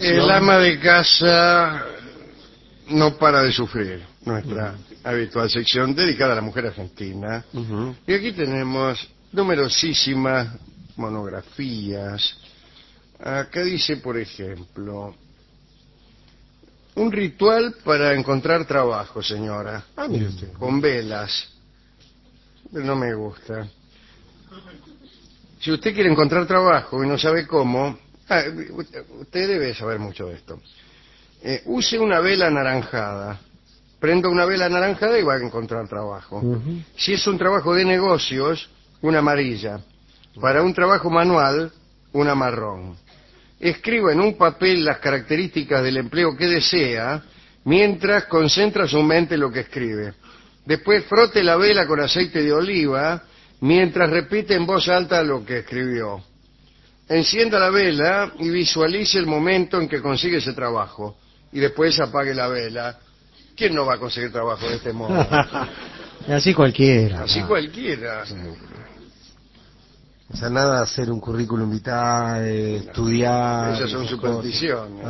El ama de casa no para de sufrir, nuestra habitual sección dedicada a la mujer argentina. Y aquí tenemos numerosísimas monografías. Acá dice, por ejemplo, un ritual para encontrar trabajo, señora. Mire usted. Con velas. Pero no me gusta. Si usted quiere encontrar trabajo y no sabe cómo, usted debe saber mucho de esto. Use una vela anaranjada. Prenda una vela anaranjada y va a encontrar trabajo. Si es un trabajo de negocios, una amarilla. Para un trabajo manual, una marrón. Escriba en un papel las características del empleo que desea, mientras concentra su mente en lo que escribe. Después frote la vela con aceite de oliva, mientras repite en voz alta lo que escribió. Encienda la vela y visualice el momento en que consigue ese trabajo. Y después apague la vela. ¿Quién no va a conseguir trabajo de este modo? Así cualquiera. Así cualquiera. O sea, nada de hacer un currículum vitae, estudiar... Esas son supersticiones.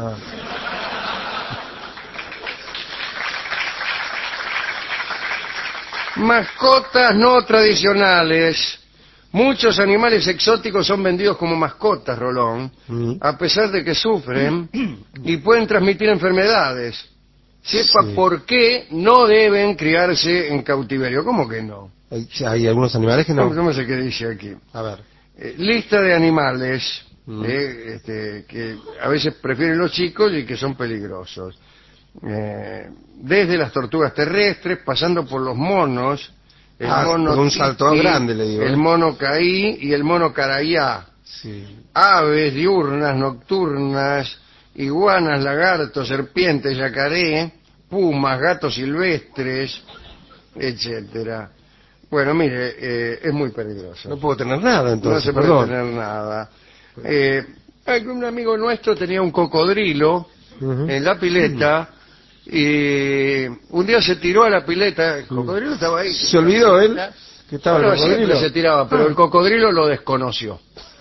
Mascotas no tradicionales. Muchos animales exóticos son vendidos como mascotas, Rolón, a pesar de que sufren y pueden transmitir enfermedades. Sepa por qué no deben criarse en cautiverio. ¿Cómo que no? Hay algunos animales que no. ¿Cómo se que dice aquí? A ver. Lista de animales que a veces prefieren los chicos y que son peligrosos. Desde las tortugas terrestres, pasando por los monos, el mono un salto titi, grande, le digo. el mono caí y el mono carayá. Aves diurnas, nocturnas, iguanas, lagartos, serpientes, yacaré, pumas, gatos silvestres, etcétera. Bueno, mire, es muy peligroso. No puedo tener nada, entonces. No se puede tener nada. Un amigo nuestro tenía un cocodrilo en la pileta y un día se tiró a la pileta. El cocodrilo estaba ahí. ¿Se olvidó él que estaba el cocodrilo? Siempre se tiraba, pero el cocodrilo lo desconoció.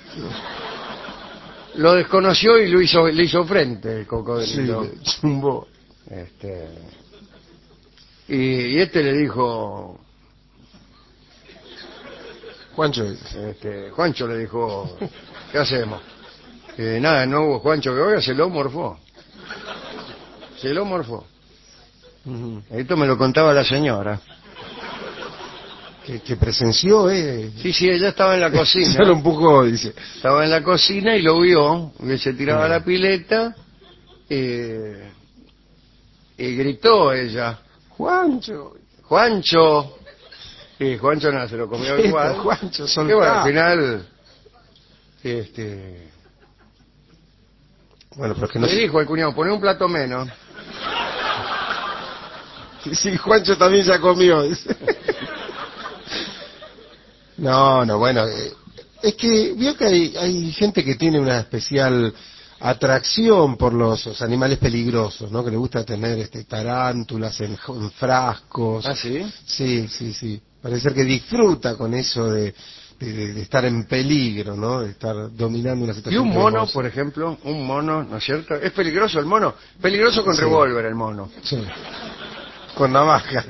Lo desconoció y le hizo frente el cocodrilo. Sí, chumbó. Y este le dijo... Juancho le dijo, ¿qué hacemos? Nada, no hubo Juancho que oiga, se lo morfó. Esto me lo contaba la señora. Que presenció, Sí, ella estaba en la cocina. Se lo empujó, dice. Estaba en la cocina y lo vio, que se tiraba a la pileta, y gritó ella, ¡Juancho! Y Juancho nada, se lo comió igual. Juancho, que bueno, al final, bueno, pero es que no le dijo al cuñado, poné un plato menos. Sí, Juancho también ya comió. No, bueno, es que vio que hay gente que tiene una especial atracción por los animales peligrosos, ¿no? Que le gusta tener tarántulas en frascos. ¿Ah, sí? Sí. Parece ser que disfruta con eso de estar en peligro, ¿no? De estar dominando una situación. Y un mono, por ejemplo, ¿no es cierto? ¿Es peligroso el mono? Peligroso con revólver el mono. Sí. Con navaja.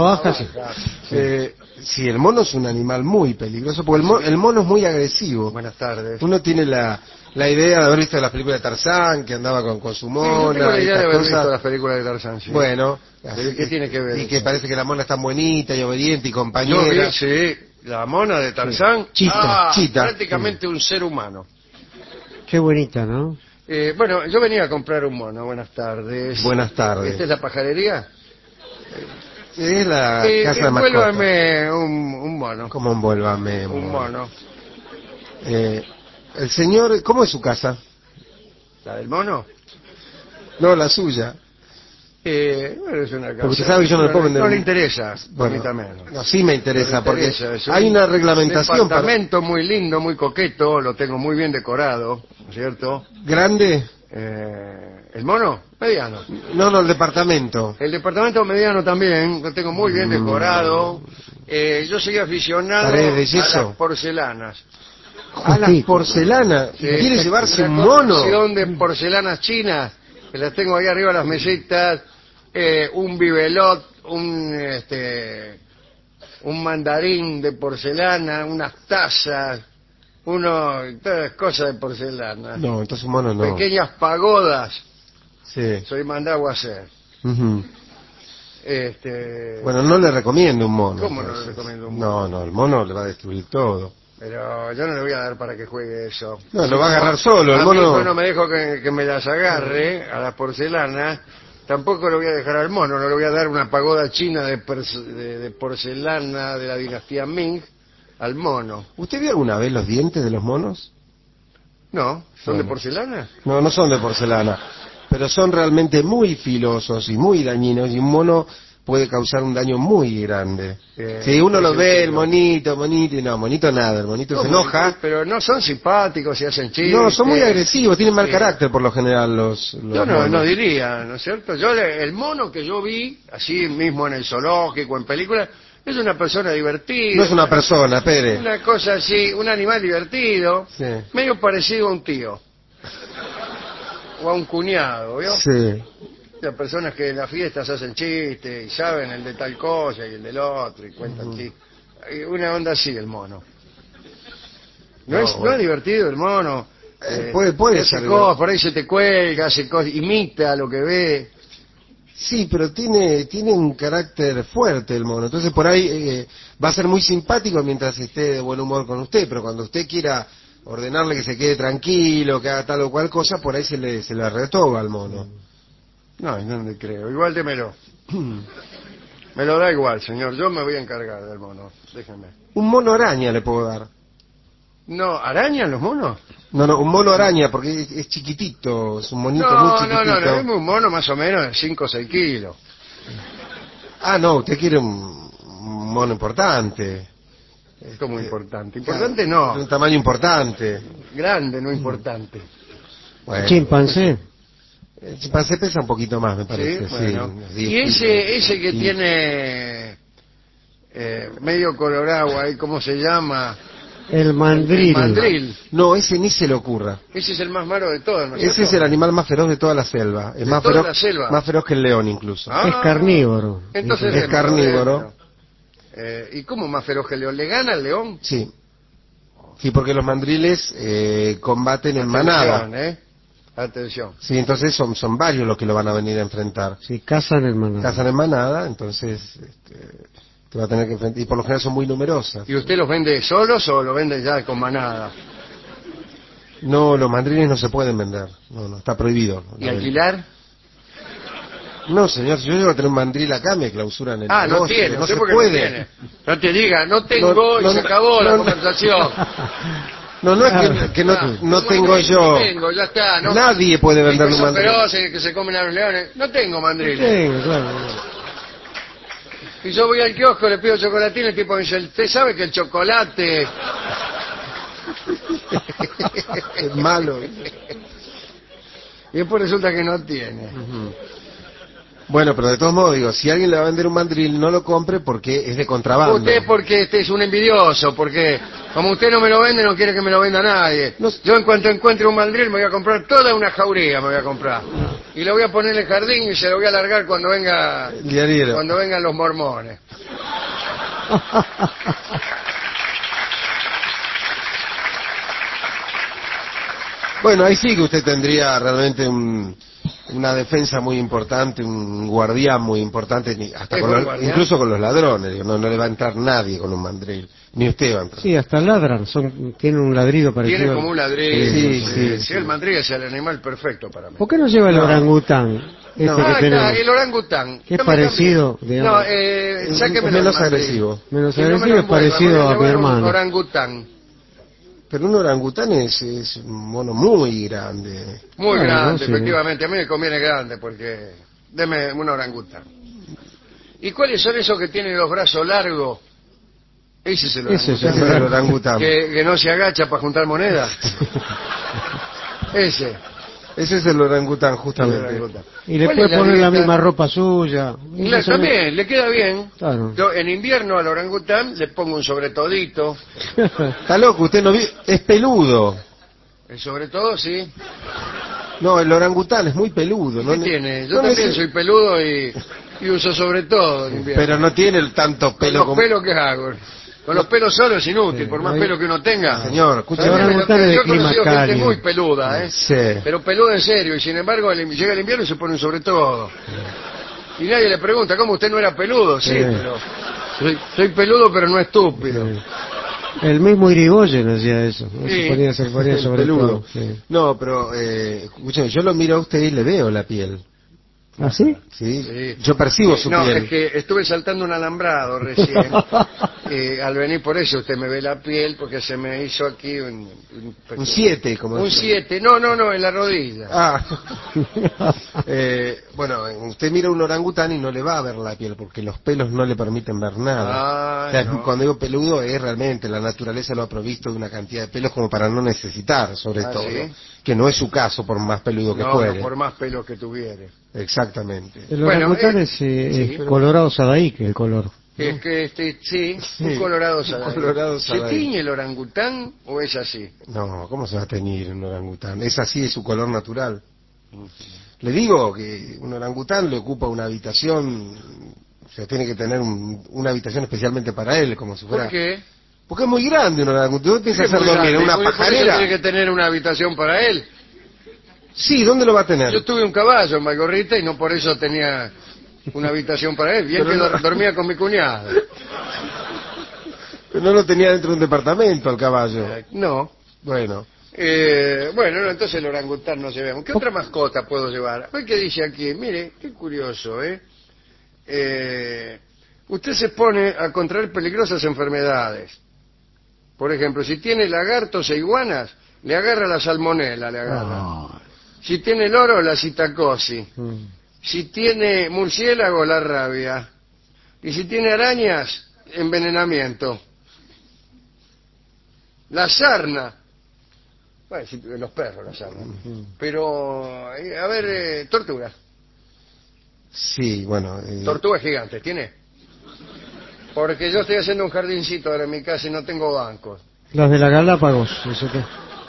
Sí, el mono es un animal muy peligroso, porque el mono es muy agresivo. Buenas tardes. Uno tiene la idea de haber visto las películas de Tarzán, que andaba con su mona. Yo tengo la idea de haber visto las películas de Tarzán, sí. Bueno. ¿Qué tiene que ver? Y que parece que la mona es tan bonita y obediente y compañera. Sí, la mona de Tarzán. Chita. Prácticamente un ser humano. Qué bonita, ¿no? Bueno, yo venía a comprar un mono. Buenas tardes. Buenas tardes. ¿Esta es la pajarería? Es la casa de mascotas. Envuélvame un mono. ¿Cómo envuélvame? Un mono. El señor, ¿cómo es su casa? ¿La del mono? No, la suya. Bueno, es una casa. Porque usted sabe que yo no le puedo vender. No le interesa, bueno, menos. No, sí me interesa, porque es hay una reglamentación. Un departamento muy lindo, muy coqueto, lo tengo muy bien decorado, ¿no es cierto? ¿Grande? ¿El mono? Mediano. No, el departamento. El departamento mediano también, lo tengo muy bien decorado. Yo soy aficionado a las porcelanas. A las porcelanas. Sí, ¿Quiere llevarse un una mono? colección de porcelanas chinas, que las tengo ahí arriba de las mesitas, un bibelot, un mandarín de porcelana, unas tazas, todas cosas de porcelana. No, entonces un mono no. Pequeñas pagodas, Sí. soy mandado a hacer. Ujú. Bueno, no le recomiendo un mono. ¿Cómo no le entonces. recomiendo un mono? No, el mono le va a destruir todo. Pero yo no le voy a dar para que juegue eso. No, lo va a agarrar solo, el a mono. mí no me dejo que me las agarre a las porcelanas. Tampoco lo voy a dejar al mono, no le voy a dar una pagoda china de porcelana de la dinastía Ming al mono. ¿Usted vio alguna vez los dientes de los monos? No, ¿son de Bueno. porcelana? No, no son de porcelana, pero son realmente muy filosos y muy dañinos, y un mono puede causar un daño muy grande. Si uno lo ve, el monito, y no, monito nada, el monito se enoja. Pero no son simpáticos y hacen chistes. No, son muy agresivos, tienen mal Sí. carácter por lo general los Yo no monos. diría, ¿no es cierto? El mono que yo vi, así mismo en el zoológico, en películas, es una persona divertida. No es una persona, Pere. Una cosa así, un animal divertido, Sí. medio parecido a un tío. O a un cuñado, ¿vio? Sí. Las personas que en las fiestas hacen chistes y saben el de tal cosa y el del otro y cuentan chistes. Hay una onda así el mono. No es divertido el mono. Puede hace ser. cosas, por ahí se te cuelga, hace cosas, imita lo que ve. Sí, pero tiene un carácter fuerte el mono. Entonces por ahí va a ser muy simpático mientras esté de buen humor con usted, pero cuando usted quiera ordenarle que se quede tranquilo, que haga tal o cual cosa, por ahí se le retoba al mono. No le creo. Igual démelo. Me lo da igual, señor. Yo me voy a encargar del mono. Déjeme. Un mono araña le puedo dar. No, ¿arañan los monos? No, un mono araña, porque es chiquitito, es un monito muy No, chiquitito. dame un mono más o menos de 5 o 6 kilos. Ah, no, usted quiere un mono importante. Como importante. Importante no. De un tamaño importante. Grande, no importante. Bueno, Chimpancé. el chimpancé pesa un poquito más, me parece. Sí, bueno. unos 10 Y ese que kilos. tiene medio colorado ahí, ¿cómo se llama? El mandril. El mandril. No, ese ni se le ocurra. Ese es el más malo de todos, ¿no es Ese cierto? es el animal más feroz de toda la selva. Es ¿De más toda feroz, la selva? más feroz que el león incluso. Ah, Es carnívoro. Entonces Es démelo, carnívoro. démelo. ¿Y cómo más feroz que el león? ¿Le gana el león? Sí. Sí, porque los mandriles combaten en manada. Atención, Atención. Sí, entonces son varios los que lo van a venir a enfrentar. Sí, cazan el manado. Cazan en manada, entonces te va a tener que enfrentar. Y por lo general son muy numerosas. ¿Y usted los vende solos o los vende ya con manada? No, los mandriles no se pueden vender. No, está prohibido. ¿Y alquilar? No, señor, si yo llego a tener un mandril acá, me clausuran el No negocio. tiene, no usted se porque puede. no tiene. No te diga, no tengo No, y se acabó la conversación. No es que no tengo yo. No tengo, ya está. No. Nadie puede vender un Son mandril. feroces que se comen a los leones. No tengo mandriles. Sí, claro. Y yo voy al kiosco, le pido chocolatín, el tipo me dice, ¿usted sabe que el chocolate Es malo. Y después resulta que no tiene. Bueno, pero de todos modos, digo, si alguien le va a vender un mandril, no lo compre porque es de contrabando. Usted porque es un envidioso, porque como usted no me lo vende, no quiere que me lo venda nadie. Yo en cuanto encuentre un mandril me voy a comprar toda una jauría, me voy a comprar. Y lo voy a poner en el jardín y se lo voy a largar cuando vengan los mormones. Bueno, ahí sí que usted tendría realmente una defensa muy importante, un guardián muy importante, hasta incluso con los ladrones. Digo, no le va a entrar nadie con un mandril, ni usted va a entrar. Sí, hasta ladran. Tienen un ladrido parecido. Tiene como un ladrillo. Sí. El mandril es el animal perfecto para mí. ¿Por qué no lleva el orangután? Que Está, tenemos? el orangután. Que es No me parecido, cambie. digamos. Es Sáquemelo menos del mandril. agresivo. Menos Y no me agresivo, lo es parecido envuelva, a mi voy llevar un hermano. orangután. Pero un orangután es un mono muy grande. Muy Bueno, grande, sí. efectivamente. A mí me conviene grande porque... Deme un orangután. ¿Y cuáles son esos que tienen los brazos largos? Ese es el Ese orangután. Ese es el orangután. Que no se agacha para juntar monedas. Ese Ese es el orangután, El justamente. orangután. Y le ¿Cuál puede es poner la dieta? misma ropa suya. Claro, también, le queda bien. Claro. Yo en invierno al orangután le pongo un sobretodito. Está loco, usted no es peludo. El sobre todo, sí. No, el orangután es muy peludo. ¿Qué ¿No? tiene? Yo No también neces- soy peludo y uso sobre todo en invierno. Pero no tiene el tanto Con pelo los como... pelos que hago. Con los pelos solo es inútil, Sí, por más ahí- pelo que uno tenga. Señor, escuche. El orangután es de Yo he clima conocido gente cálido. muy peluda, ¿eh? Sí. Pero peluda en serio, y sin embargo llega el invierno y se pone un sobre todo. Y nadie le pregunta, ¿cómo usted no era peludo? Sí, Sí. pero soy peludo pero no estúpido. El mismo Irigoyen hacía eso. ¿no? Sí. Se ponía sobre Peludo. todo. Sí. No, pero, escúcheme, yo lo miro a usted y le veo la piel. ¿Ah, sí? ¿Sí? Sí. Yo percibo su No, piel. es que estuve saltando un alambrado recién. Al venir por eso usted me ve la piel porque se me hizo aquí un Un 7, como Un decía. 7. No, en la rodilla. Ah. Bueno, usted mira un orangután y no le va a ver la piel porque los pelos no le permiten ver nada. Ah, O sea, no. cuando digo peludo es realmente la naturaleza lo ha provisto de una cantidad de pelos como para no necesitar, sobre Ah, todo. ¿sí? Que no es su caso por más peludo que No, fuere. no, por más pelos que tuviere. Exactamente. El Bueno, orangután es sí, pero- colorado sadaíque, el color. Es que sí, Sí, un colorado un Sadaí. colorado ¿Se Sadaí. tiñe el orangután o es así? No, ¿cómo se va a teñir un orangután? Es así, es su color natural. Le digo que un orangután le ocupa una habitación, o sea, tiene que tener una habitación especialmente para él, como si fuera... ¿Por qué? Porque es muy grande un orangután. ¿Dónde piensa Es hacer muy dormir? ¿En grande, una por eso pajarera? tiene que tener una habitación para él. Sí, ¿dónde lo va a tener? Yo tuve un caballo en Malgorrita y no por eso tenía una habitación para él. Bien Pero que no- dormía con mi cuñado. No lo tenía dentro de un departamento el caballo. No. Bueno, Bueno, no, entonces el orangután no se ve. ¿Qué otra mascota puedo llevar? A ver qué dice aquí. Mire, qué curioso, ¿eh? Usted se pone a contraer peligrosas enfermedades. Por ejemplo, si tiene lagartos e iguanas, le agarra la salmonela, le agarra. Ah. Si tiene loro, la citacosis. Mm. Si tiene murciélago, la rabia. Y si tiene arañas, envenenamiento. La sarna. Bueno, los perros, la sarna. Pero, a ver, tortugas. sí, bueno. Tortugas gigantes, ¿tiene? Porque yo estoy haciendo un jardincito ahora en mi casa y no tengo bancos. Las de la Galápagos, eso qué.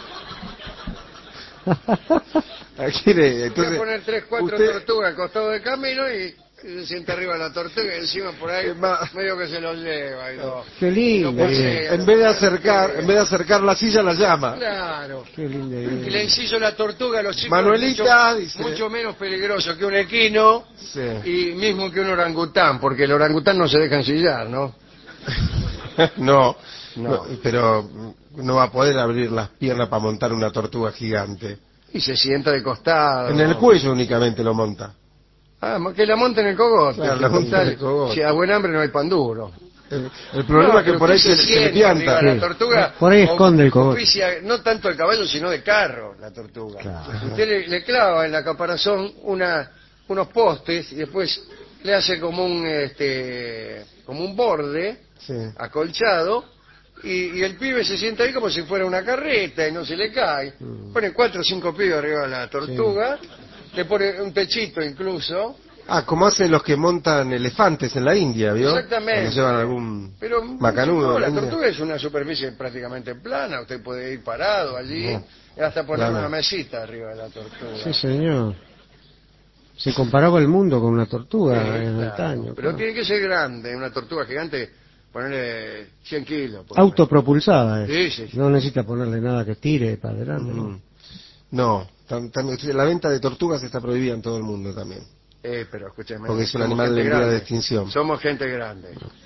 Aquí Voy a entonces, poner 3, 4 usted- tortugas al costado del camino y se sienta arriba de la tortuga y encima por ahí medio que se los lleva y no. Qué lindo. No pasea. en vez de acercar la silla, la llama. Claro. Qué lindo. Y le inciso la tortuga a los chicos. Manuelita, mucho, dice. mucho menos peligroso que un equino Sí. y mismo que un orangután, porque el orangután no se deja ensillar, ¿no? No, No. no, pero no va a poder abrir las piernas para montar una tortuga gigante. Y se sienta de costado. En el cuello únicamente lo monta. Ah, que la monte en el cogote. Claro, la monta en el cogote. Si a buen hambre no hay pan duro. El problema No, es que pero por ahí usted se le sienta pianta. arriba de Sí. La tortuga Por ahí esconde el cogote. oficia no tanto el caballo, sino de carro, la tortuga. Claro. Usted le clava en la caparazón unos postes y después le hace como un borde Sí. acolchado y el pibe se sienta ahí como si fuera una carreta y no se le cae. Pone 4 o 5 pibes arriba de la tortuga, le pone un techito incluso. Ah, como hacen los que montan elefantes en la India, ¿vio? Exactamente. Cuando llevan algún Pero macanudo. no, de la India. tortuga es una superficie prácticamente plana, usted puede ir parado allí, No. y hasta poner Claro. una mesita arriba de la tortuga. Sí, señor. Se comparaba el mundo con una tortuga Sí, en claro. antaño. Pero claro. tiene que ser grande, una tortuga gigante, ponerle 100 kilos. por Autopropulsada. Sí, sí, sí. No necesita ponerle nada que tire para adelante. ¿no? No, la venta de tortugas está prohibida en todo el mundo también. Pero escúcheme. Porque es un somos animal gente en vía de grande. extinción. Somos gente grande.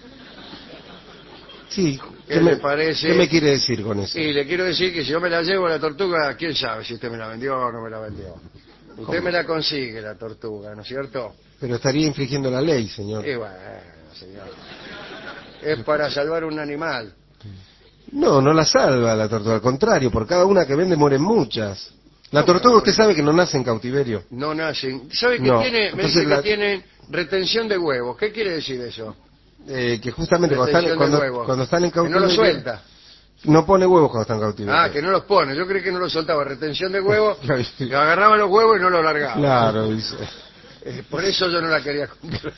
Sí, ¿Qué le parece? ¿Qué me quiere decir con eso? Y le quiero decir que si yo me la llevo la tortuga, quién sabe si usted me la vendió o no me la vendió. Usted me la consigue, la tortuga, ¿no es cierto? Pero estaría infringiendo la ley, señor. Y bueno, señor. Es para salvar un animal. No, no la salva la tortuga, al contrario, por cada una que vende mueren muchas. La ¿Cómo tortuga no usted mueren? sabe que no nace en cautiverio. No nacen. ¿Sabe qué No, tiene? Me entonces dice que tienen retención de huevos. ¿Qué quiere decir eso? Que justamente cuando Retención de están, huevos. cuando están en Que no cautiverio... lo suelta. No pone huevos cuando está en cautiverio. Ah, que no los pone. Yo creí que no los soltaba. Retención de huevos. Y agarraba los huevos y no los largaba. Claro, dice. Por eso yo no la quería comprar.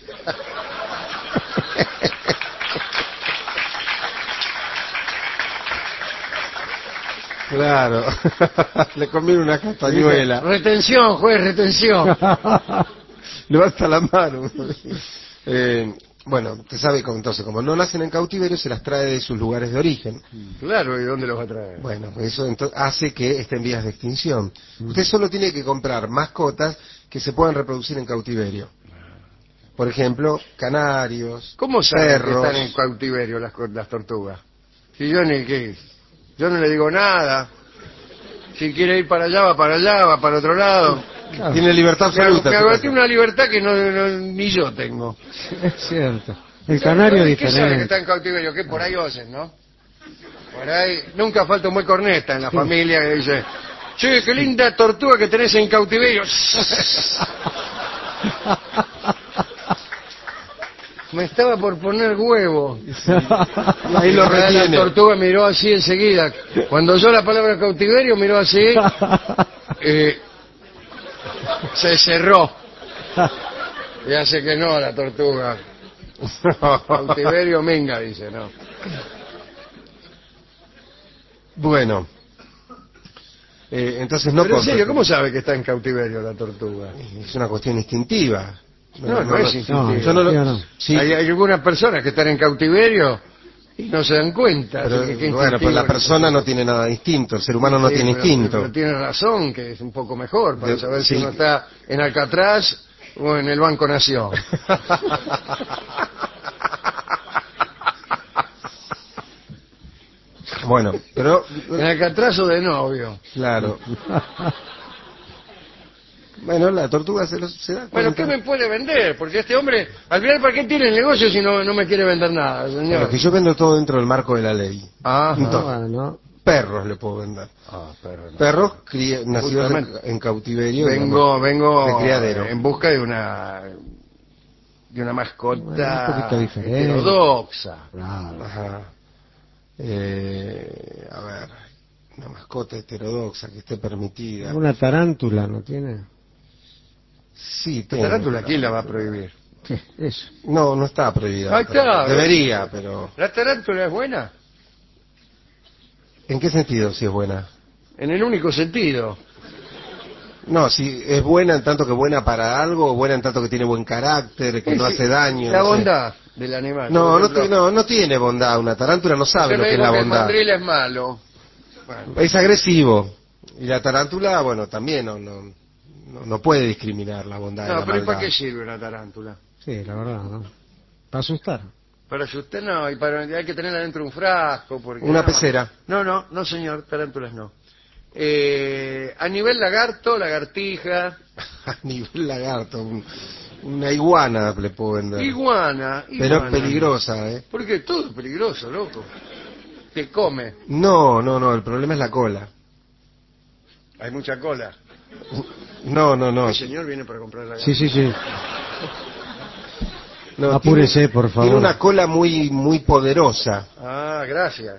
Claro. Le conviene una castañuela. Retención, juez, retención. Levanta la mano. Bueno, usted sabe cómo, entonces, como no nacen en cautiverio, se las trae de sus lugares de origen. Claro, ¿y dónde los va a traer? Bueno, eso hace que estén en vías de extinción. Usted solo tiene que comprar mascotas que se puedan reproducir en cautiverio. Por ejemplo, canarios, ¿Cómo saben que perros. están en cautiverio las tortugas? Si yo yo no le digo nada. Si quiere ir para allá, va para otro lado. Claro. Tiene libertad absoluta. Me agoté una libertad que ni yo tengo. Es cierto. El canario es ¿Qué sabe que diferente. está en cautiverio? Que por ahí oyen, ¿no? Por ahí nunca falta un buen corneta en la familia que dice: che, qué linda tortuga que tenés en cautiverio. Me estaba por poner huevo. Ahí lo La retiene. tortuga miró así enseguida. Cuando oyó la palabra cautiverio, miró así. Se cerró. Y hace que no la tortuga. Cautiverio minga, dice, no. Bueno. Entonces no Pero en compre. serio, ¿cómo sabe que está en cautiverio la tortuga? Es una cuestión instintiva. No es instintivo. Yo no lo... yo no. Sí, Hay algunas personas que están en cautiverio y no se dan cuenta. pero, Así que qué bueno, pero la instintivo persona no tiene nada de instinto, el ser humano no Sí, tiene pero instinto. tiene razón, que es un poco mejor para saber si Sí. uno está en Alcatraz o en el Banco Nación. Bueno, pero... En Alcatraz o de novio. Claro. Bueno, la tortuga se da Bueno, cuenta. ¿qué me puede vender? Porque este hombre, al final, ¿para qué tiene el negocio si no me quiere vender nada, Bueno, señor? que yo vendo todo dentro del marco de la ley. Ajá. Bueno, Perros le puedo vender. Pero no. Perros nacidos Justamente. en cautiverio. Vengo de criadero. en busca de una Bueno, un mascota poquito diferente. heterodoxa. claro. Ajá. A ver, una mascota heterodoxa que esté permitida. Una tarántula, ¿no tiene? Sí, La tengo. tarántula, ¿quién la va a prohibir? ¿Qué? Eso. No, no está prohibida. Ahí está. Debería, pero... ¿La tarántula es buena? ¿En qué sentido si es buena? En el único sentido. No, si es buena en tanto que buena para algo, o buena en tanto que tiene buen carácter, que no Sí, hace daño. La no sé. bondad del animal. No, por no, ejemplo. no tiene bondad. Una tarántula no sabe Usted lo me que es dijo la que el bondad. mandril es malo. Bueno, Es agresivo. Y la tarántula, bueno, también no puede discriminar la bondad de no, la pero ¿y para maldad. qué sirve una tarántula? Sí, la verdad, ¿no? Para asustar. Para usted no, y hay que tenerla dentro de un frasco. Porque Una no. pecera. No, señor, tarántulas no. A nivel lagarto, lagartija, A nivel lagarto. Una iguana le puedo vender. iguana. Pero es peligrosa, ¿eh? Porque todo es peligroso, loco. Te come. No, el problema es la cola. Hay mucha cola. No. El señor viene para comprar la Sí, sí, sí. No, Apúrese, por favor. Tiene una cola muy poderosa. Ah, gracias.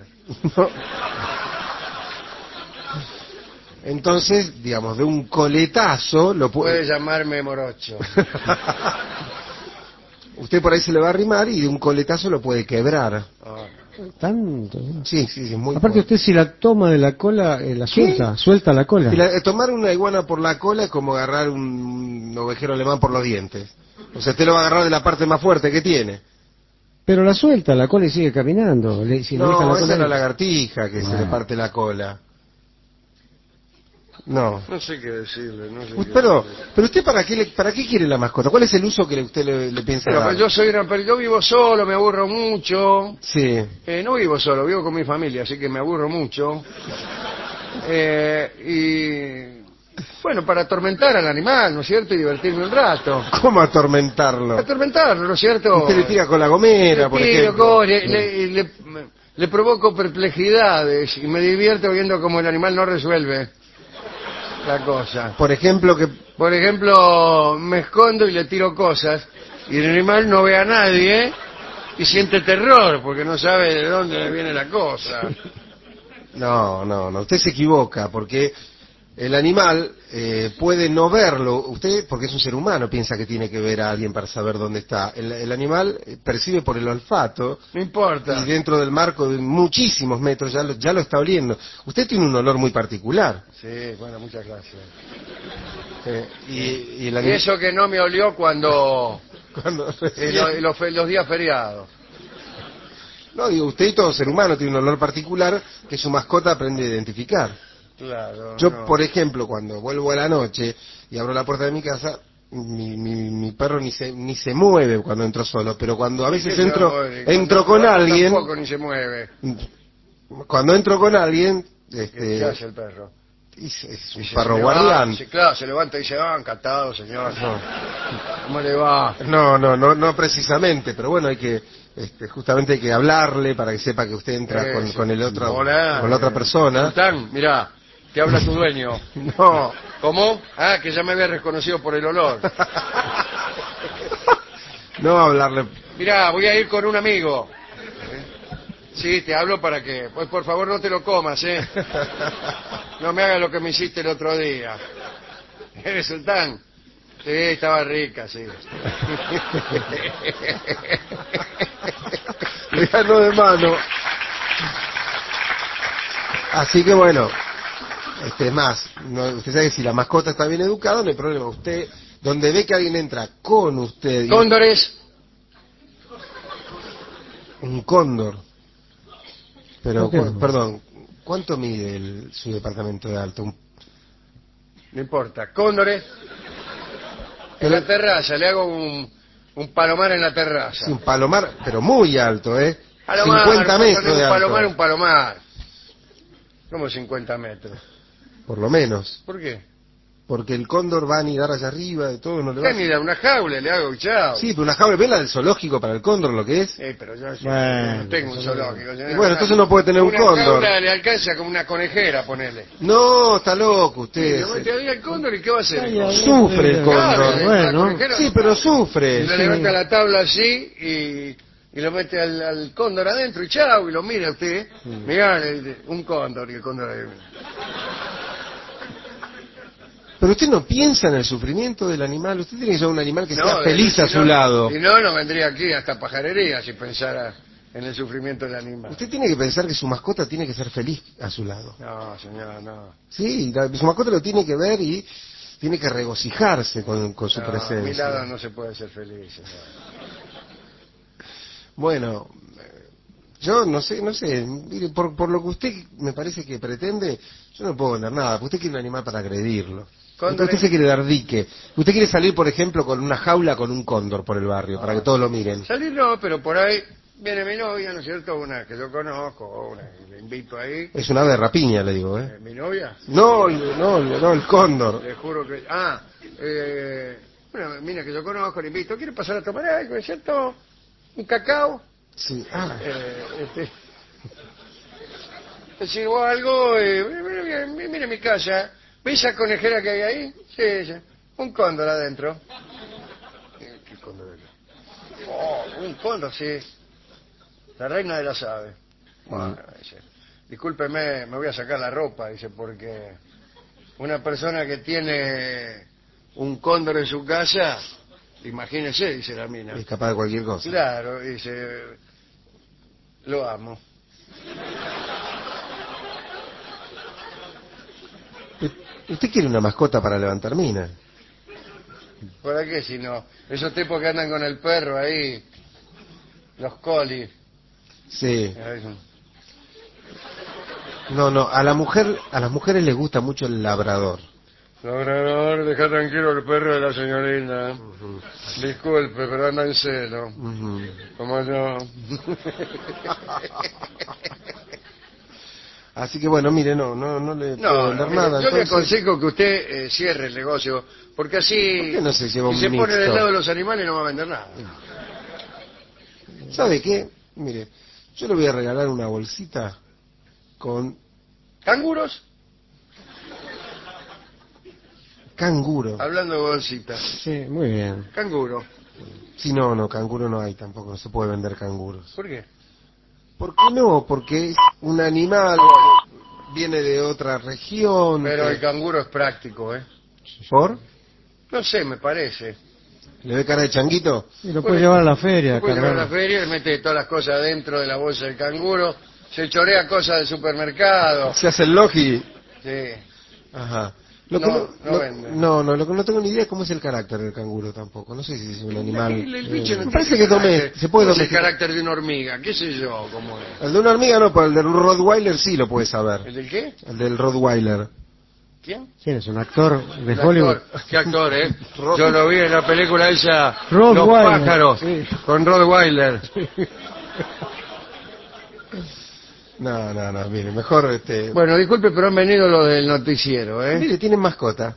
Entonces, digamos, de un coletazo lo Puede puede... llamarme morocho. Usted por ahí se le va a arrimar y de un coletazo lo puede quebrar. Ah. Tanto. Sí, es muy Aparte usted si la toma de la cola, la suelta la cola. tomar una iguana por la cola es como agarrar un ovejero alemán por los dientes. O sea, usted lo va a agarrar de la parte más fuerte que tiene. Pero la suelta la cola y sigue caminando. Si le deja No, la esa cola es la ahí. lagartija que se le Bueno. parte la cola. No. No sé qué decirle, no sé qué Pero decirle. usted para qué quiere la mascota? ¿Cuál es el uso que usted le piensa Pero dar? pues yo vivo solo, me aburro mucho. Sí. No vivo solo, vivo con mi familia, así que me aburro mucho. Y bueno, para atormentar al animal, ¿no es cierto? Y divertirme un rato. ¿Cómo atormentarlo? Atormentarlo, ¿no es cierto? Usted le tira con la gomera, por ejemplo. Le provoco perplejidades y me divierto viendo cómo el animal no resuelve la cosa. Por ejemplo, que... Por ejemplo, me escondo y le tiro cosas y el animal no ve a nadie y siente terror porque no sabe de dónde le viene la cosa. No, usted se equivoca, porque el animal puede no verlo, usted, porque es un ser humano, piensa que tiene que ver a alguien para saber dónde está. El animal percibe por el olfato, No importa. y dentro del marco de muchísimos metros ya lo está oliendo. Usted tiene un olor muy particular. Sí, bueno, muchas gracias. Y el Y animal... eso que no me olió cuando... cuando los días feriados. No, digo, usted y todo ser humano tiene un olor particular que su mascota aprende a identificar. Claro. Yo, no. por ejemplo, cuando vuelvo a la noche y abro la puerta de mi casa, mi perro ni se mueve cuando entro solo, pero cuando a veces ¿Qué se va a entro mover? con alguien, Tampoco ni se mueve. cuando entro con alguien, ¿Qué hace el perro? es un Dice, perro se guardián. levanta, claro, se levanta y dice, encantado, señor. ¿Cómo le va? No precisamente, pero bueno, hay que justamente hay que hablarle para que sepa que usted entra Sí. con el otro, Hola, con la otra persona. Sultán, mirá, te habla tu dueño. No. ¿Cómo? Que ya me había reconocido por el olor. No hablarle. Mirá, voy a ir con un amigo. Sí, te hablo para que... Pues por favor no te lo comas, ¿eh? No me hagas lo que me hiciste el otro día. ¿Eres Sultán? Sí, estaba rica, sí. Le ganó de mano. Así que bueno, es más, usted sabe que si la mascota está bien educada, no hay problema. Usted, donde ve que alguien entra con usted... Cóndores. Un cóndor. Pero, ¿Por qué no? perdón, ¿cuánto mide su departamento de alto? No importa. Cóndores. En Pero- la terraza, le hago un palomar en la terraza. Sí, un palomar, pero muy alto, ¿eh? Palomar, 50 cuando metros digo de un palomar, alto. un palomar. ¿Cómo 50 metros? Por lo menos. ¿Por qué? Porque el cóndor va a anidar allá arriba, de todo, no le va. Ni da una jaula, le hago y chao. Sí, pero una jaula, ¿ves la del zoológico para el cóndor lo que es? Pero yo Bueno, no tengo un eso no- zoológico. Y bueno, entonces no puede tener un una cóndor. jaula le alcanza como una conejera, ponele. No, está loco usted. Le mete ahí al cóndor y ¿qué va a hacer? Ay, ay, Sufre el Claro, cóndor. la bueno. conejera- Sí, pero sufre. Y le levanta la tabla así y lo mete al cóndor adentro y chao, y lo mira usted. Mirá, un cóndor y el cóndor ahí. Pero usted no piensa en el sufrimiento del animal. Usted tiene que ser un animal que sea No, feliz si a su no- lado. Si no, no vendría aquí hasta pajarería si pensara en el sufrimiento del animal. Usted tiene que pensar que su mascota tiene que ser feliz a su lado. No, señor, no. Sí, su mascota lo tiene que ver y tiene que regocijarse con su No, presencia. a mi lado no se puede ser feliz, señor. Bueno, yo no sé, mire, por lo que usted me parece que pretende, yo no puedo vender nada, porque usted quiere un animal para agredirlo. Usted se quiere dar dique. Usted quiere salir, por ejemplo, con una jaula con un cóndor por el barrio, para que todos lo miren. Salir no, pero por ahí viene mi novia, ¿no es cierto? Una que yo conozco, una que le invito ahí. Es una ave de rapiña, le digo, ¿eh? ¿Mi novia? No, el cóndor. Le juro que... una mina que yo conozco, le invito. ¿Quiere pasar a tomar algo, es cierto? ¿Un cacao? Sí, Te sirvo algo, mire mi casa. ¿Ves esa conejera que hay ahí? Sí, ella. Un cóndor adentro. ¿Qué cóndor es? Oh, un cóndor, sí. La reina de las aves. Bueno, dice, discúlpeme, me voy a sacar la ropa, dice, porque una persona que tiene un cóndor en su casa, imagínese, dice la mina. es capaz de cualquier cosa. Claro, dice, lo amo. ¿Usted quiere una mascota para levantar minas? ¿Para qué si no? Esos tipos que andan con el perro ahí, los colis. Sí. No, a las mujeres les gusta mucho el labrador. Labrador, deja tranquilo el perro de la señorita. Disculpe, pero anda en celo. Como yo. Así que bueno, mire, no le puedo vender mire, nada. yo le entonces- aconsejo que usted cierre el negocio, porque así, ¿Por qué no se lleva un si se pone del mixto? lado de los animales, no va a vender nada. ¿Sabe qué? Mire, yo le voy a regalar una bolsita con ¿Canguros? canguro. Hablando de bolsitas. Sí, muy bien. Canguro. Sí, no, canguro no hay tampoco, no se puede vender canguros. ¿Por qué? ¿Por qué no? Porque es un animal... viene de otra región. Pero el canguro es práctico, ¿eh? ¿Por? No sé, me parece. ¿Le ve cara de changuito? Y lo puede llevar a la feria, Puede llevar a la cargar. feria y mete todas las cosas dentro de la bolsa del canguro, se chorea cosas del supermercado. Se hace el logi. Sí. Ajá. No vende. Lo que no tengo ni idea es cómo es el carácter del canguro tampoco. No sé si es un animal. El bicho no me parece tiene que carácter. se puede ¿Cómo es el domesticar. carácter de una hormiga? ¿Qué sé yo? ¿Cómo es? El de una hormiga no, pero el del Rottweiler sí lo puedes saber. ¿El del qué? El del Rottweiler. ¿Quién? ¿Quién es? ¿Un actor de El Hollywood? actor. ¿Qué actor, eh? Yo lo vi en la película esa, Rod Los Weiler, pájaros, sí. con Rottweiler. No, mire, mejor Bueno, disculpe, pero han venido los del noticiero, ¿eh? Mire, tienen mascota.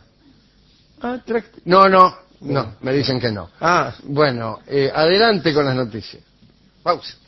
No, me dicen que no. Ah, Bueno, adelante con las noticias. Pausa.